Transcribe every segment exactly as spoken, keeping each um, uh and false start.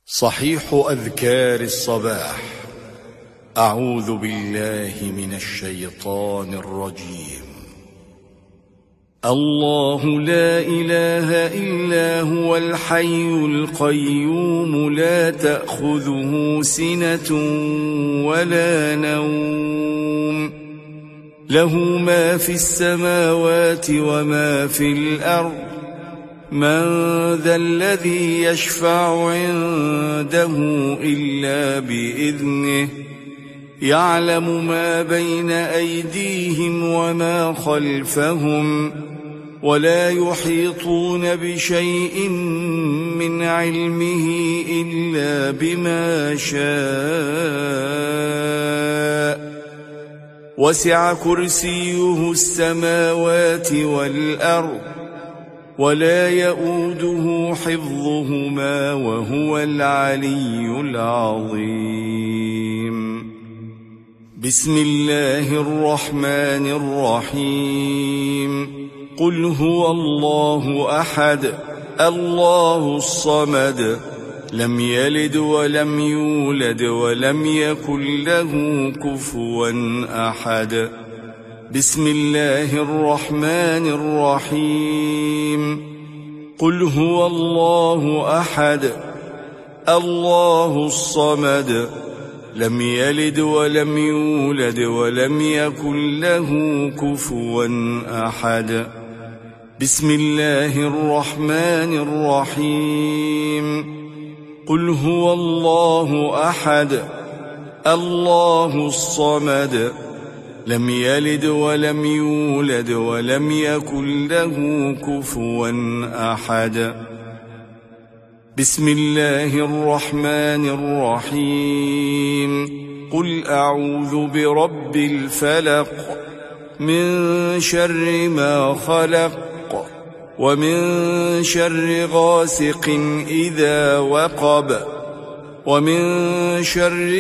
صحيح أذكار الصباح. أعوذ بالله من الشيطان الرجيم. الله لا إله إلا هو الحي القيوم لا تأخذه سنة ولا نوم له ما في السماوات وما في الأرض من ذا الذي يشفع عنده إلا بإذنه يعلم ما بين أيديهم وما خلفهم ولا يحيطون بشيء من علمه إلا بما شاء وسع كرسيه السماوات والأرض ولا يؤوده حفظهما وهو العلي العظيم. بسم الله الرحمن الرحيم. قل هو الله أحد الله الصمد لم يلد ولم يولد ولم يكن له كفوا أحد. بسم الله الرحمن الرحيم. قل هو الله أحد الله الصمد لم يلد ولم يولد ولم يكن له كفوا أحد. بسم الله الرحمن الرحيم. قل هو الله أحد الله الصمد لم يلد ولم يولد ولم يكن له كفوا أحد. بسم الله الرحمن الرحيم. قل أعوذ برب الفلق من شر ما خلق ومن شر غاسق إذا وقب ومن شر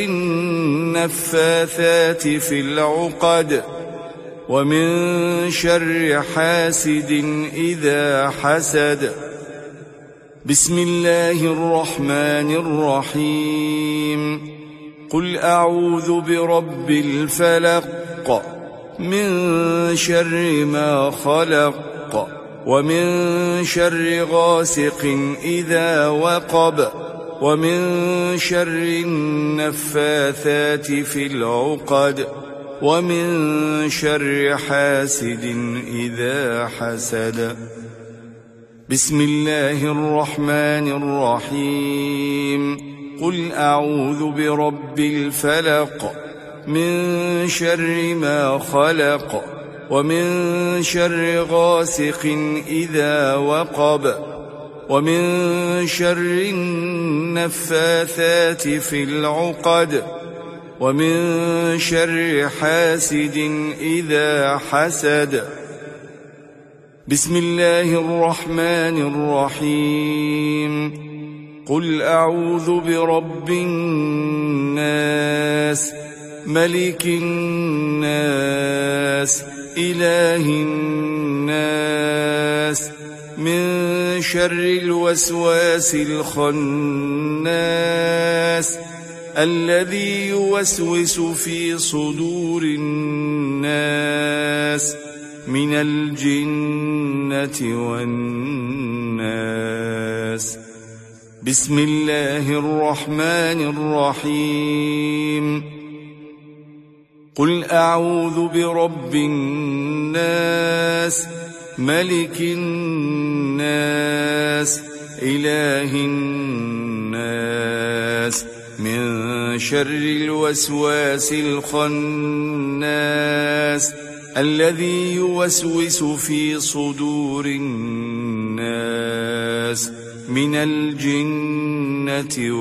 النفاثات في العقد ومن شر حاسد إذا حسد. بسم الله الرحمن الرحيم. قل أعوذ برب الفلق من شر ما خلق ومن شر غاسق إذا وقب ومن شر النفاثات في العقد ومن شر حاسد إذا حسد. بسم الله الرحمن الرحيم. قل أعوذ برب الفلق من شر ما خلق ومن شر غاسق إذا وقب ومن شر النفاثات في العقد ومن شر حاسد إذا حسد. بسم الله الرحمن الرحيم. قل أعوذ برب الناس ملك الناس إله الناس من شر الوسواس الخناس الذي يوسوس في صدور الناس من الجنة والناس. بسم الله الرحمن الرحيم. قل أعوذ برب الناس ملك الناس إله الناس من شر الوسواس الخناس الذي يوسوس في صدور الناس من الجنة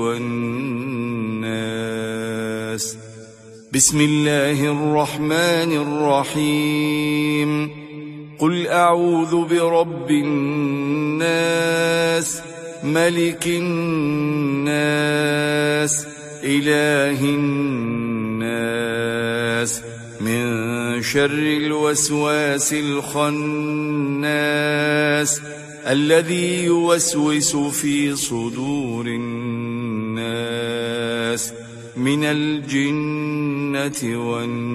والناس. بسم الله الرحمن الرحيم. قل أعوذ برب الناس ملك الناس إله الناس من شر الوسواس الخناس الذي يوسوس في صدور الناس من الجنة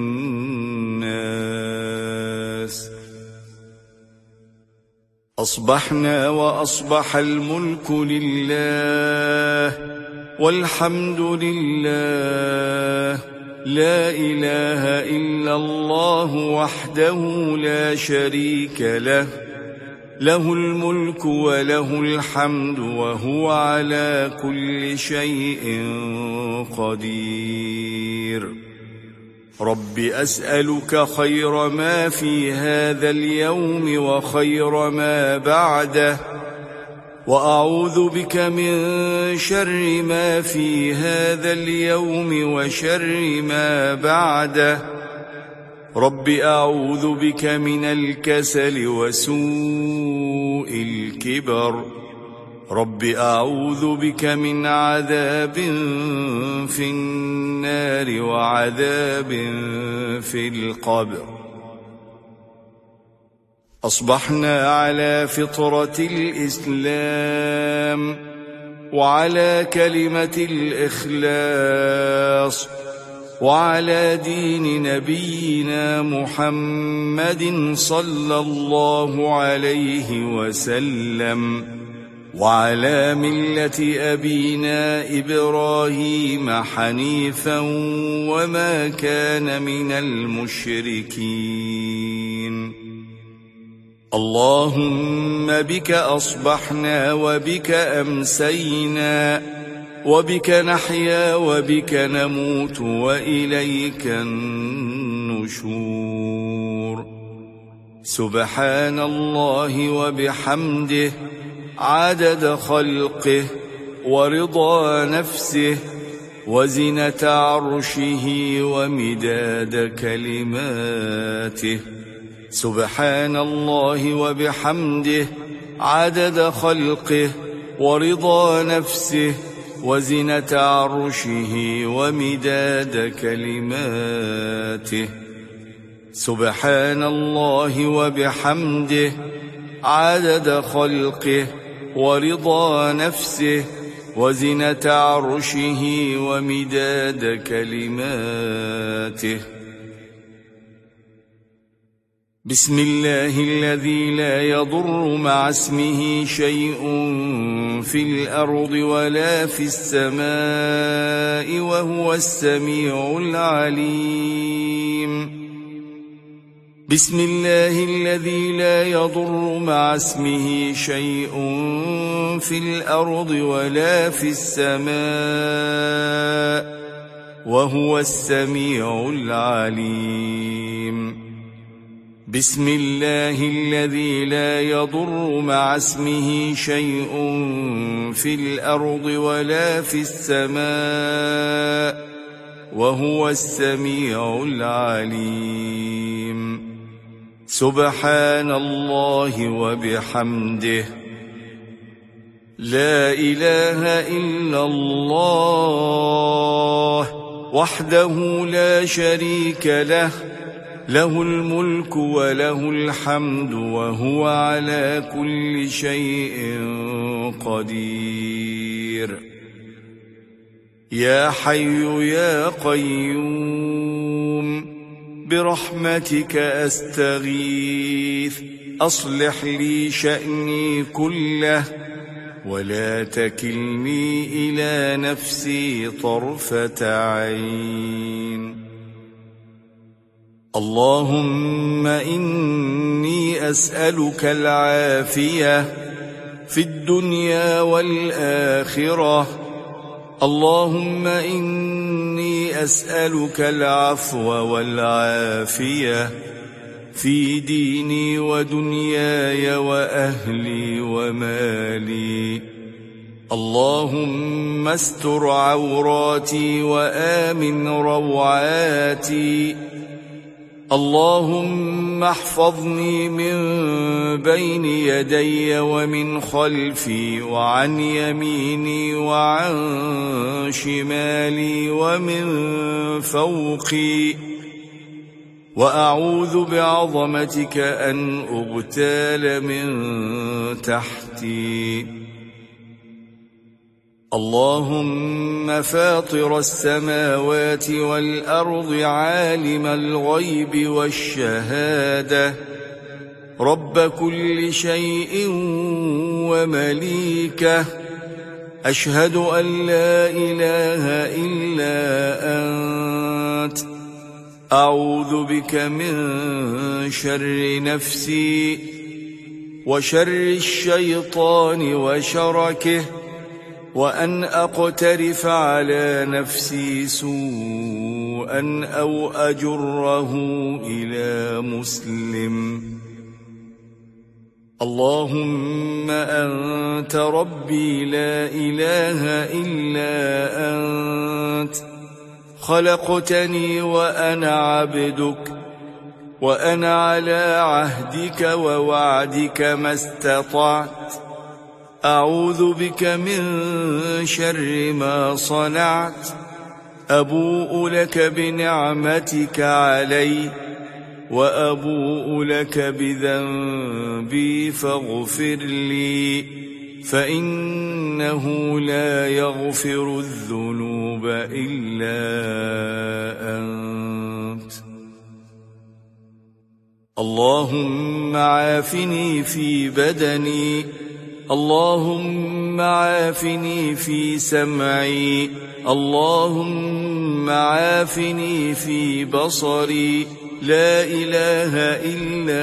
والناس. أصبحنا وأصبح الملك لله والحمد لله، لا إله إلا الله وحده لا شريك له، له الملك وله الحمد وهو على كل شيء قدير. رب أسألك خير ما في هذا اليوم وخير ما بعده، وأعوذ بك من شر ما في هذا اليوم وشر ما بعده. رب أعوذ بك من الكسل وسوء الكبر. رب أعوذ بك من عذاب في النار وعذاب في القبر. أصبحنا على فطرة الإسلام وعلى كلمة الإخلاص وعلى دين نبينا محمد صلى الله عليه وسلم وعلى ملة أبينا إبراهيم حنيفا وما كان من المشركين. اللهم بك أصبحنا وبك أمسينا وبك نحيا وبك نموت وإليك النشور. سبحان الله وبحمده عدد خلقه ورضا نفسه وزنة عرشه ومداد كلماته. سبحان الله وبحمده عدد خلقه ورضا نفسه وزنة عرشه ومداد كلماته. سبحان الله وبحمده عدد خلقه ورضا نفسه وزنة عرشه ومداد كلماته. بسم الله الذي لا يضر مع اسمه شيء في الأرض ولا في السماء وهو السميع العليم. بسم الله الذي لا يضر مع اسمه شيء في الأرض ولا في السماء وهو السميع العليم. بسم الله الذي لا يضر مع اسمه شيء في الأرض ولا في السماء وهو السميع العليم. سبحان الله وبحمده لا إله إلا الله وحده لا شريك له، له الملك وله الحمد وهو على كل شيء قدير. يا حي يا قيوم برحمتك أستغيث، أصلح لي شأني كله ولا تكلني إلى نفسي طرفة عين. اللهم إني أسألك العافية في الدنيا والآخرة. اللهم إني أسألك العفو والعافية في ديني ودنياي وأهلي ومالي. اللهم استر عوراتي وآمن روعاتي. اللهم احفظني من بين يدي ومن خلفي وعن يميني وعن شمالي ومن فوقي، وأعوذ بعظمتك أن أغتال من تحتي. اللهم فاطر السماوات والأرض عالم الغيب والشهادة رب كل شيء ومليكه، أشهد أن لا إله إلا أنت، أعوذ بك من شر نفسي وشر الشيطان وشركه، وأن أقترف على نفسي سوءا أو أجره إلى مسلم. اللهم أنت ربي لا إله إلا أنت، خلقتني وأنا عبدك، وأنا على عهدك ووعدك ما استطعت، أعوذ بك من شر ما صنعت، أبوء لك بنعمتك علي وأبوء لك بذنبي فاغفر لي، فإنه لا يغفر الذنوب إلا أنت. اللهم عافني في بدني، اللهم عافني في سمعي، اللهم عافني في بصري، لا إله إلا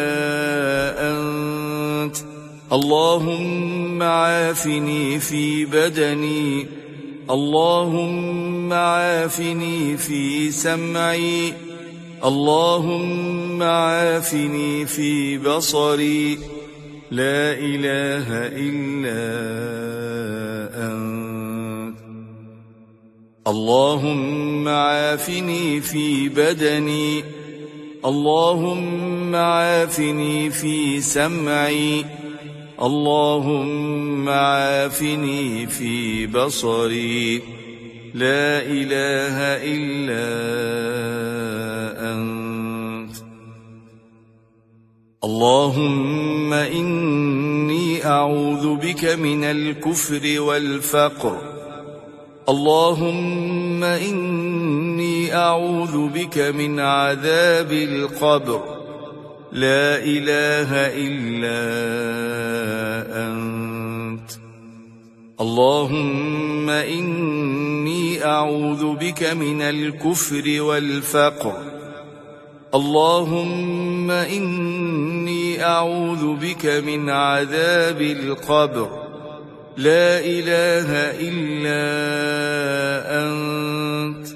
أنت. اللهم عافني في بدني، اللهم عافني في سمعي، اللهم عافني في بصري، لا إله إلا أنت. اللهم عافني في بدني، اللهم عافني في سمعي، اللهم عافني في بصري، لا إله إلا أنت. اللهم إني أعوذ بك من الكفر والفقر، اللهم إني أعوذ بك من عذاب القبر، لا إله إلا أنت. اللهم إني أعوذ بك من الكفر والفقر، اللهم إني أعوذ بك من عذاب القبر، لا إله إلا أنت.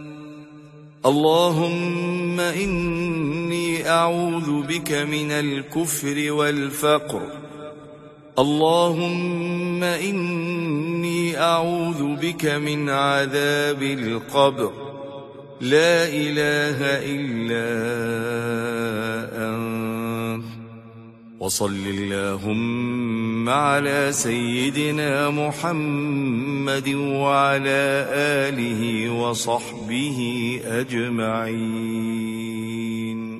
اللهم إني أعوذ بك من الكفر والفقر، اللهم إني أعوذ بك من عذاب القبر، لا إله إلا أنت. وصل اللهم على سيدنا محمد وعلى آله وصحبه أجمعين.